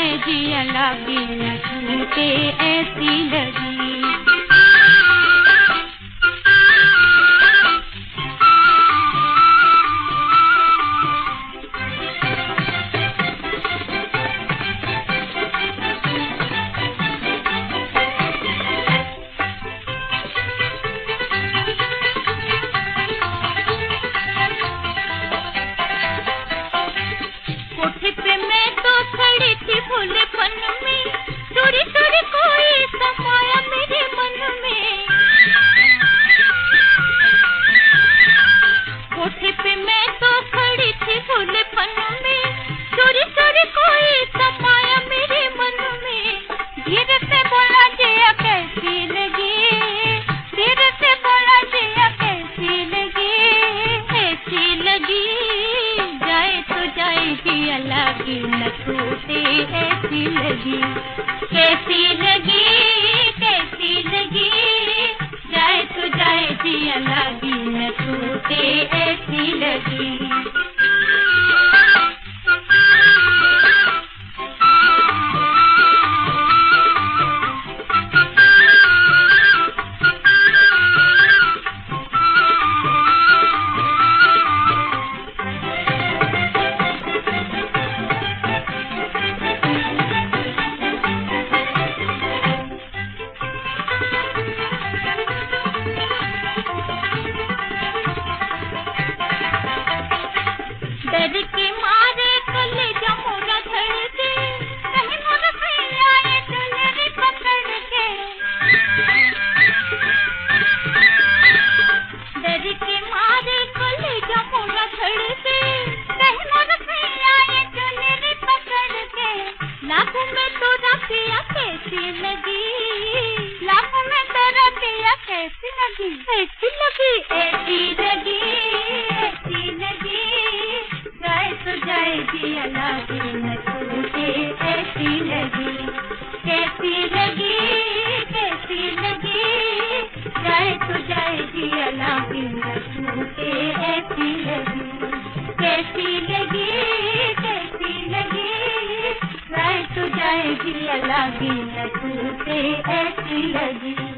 जाए जिया लागे न छूटे ऐसी लगी। कोठे पे मैं तो खड़ी थी भोलेपन में, चोरी चोरी कोई समाया मेरे मन में। कोठे पे मैं तो खड़ी थी भोलेपन में, चोरी चोरी कोई समाया मेरे मन में। धीरे से बोला जिया कैसी लगी, धीरे से बोला जिया कैसी लगी, कैसी लगी। जाए तो जाए जिया लागे न छूटे ऐसी लगी, कैसी लगी, कैसी लगी। जाए तो जाए जिया लागे न छूटे ऐसी लगी। डर के मारे कलेजा मोरा धड़के, कहीं मोर भैया ये चुनरी पकड़ के। डर के मारे कलेजा मोरा धड़के, कहीं मोर भैया ये चुनरी पकड़ के। लाखों में तोरा पिया कैसी लगी, लाखों में तोरा पिया कैसी लगी, ऐसी लगी, ऐसी लगी, ऐसी लगी। जाए तो जाए जिया लागे न छूटे ऐसी लगी, कैसी लगी, कैसी लगी। जाए तो जाए जिया लागे न छूटे ऐसी लगी, कैसी लगी, कैसी लगी। जाए तो जाए जिया लागे न छूटे ऐसी लगी।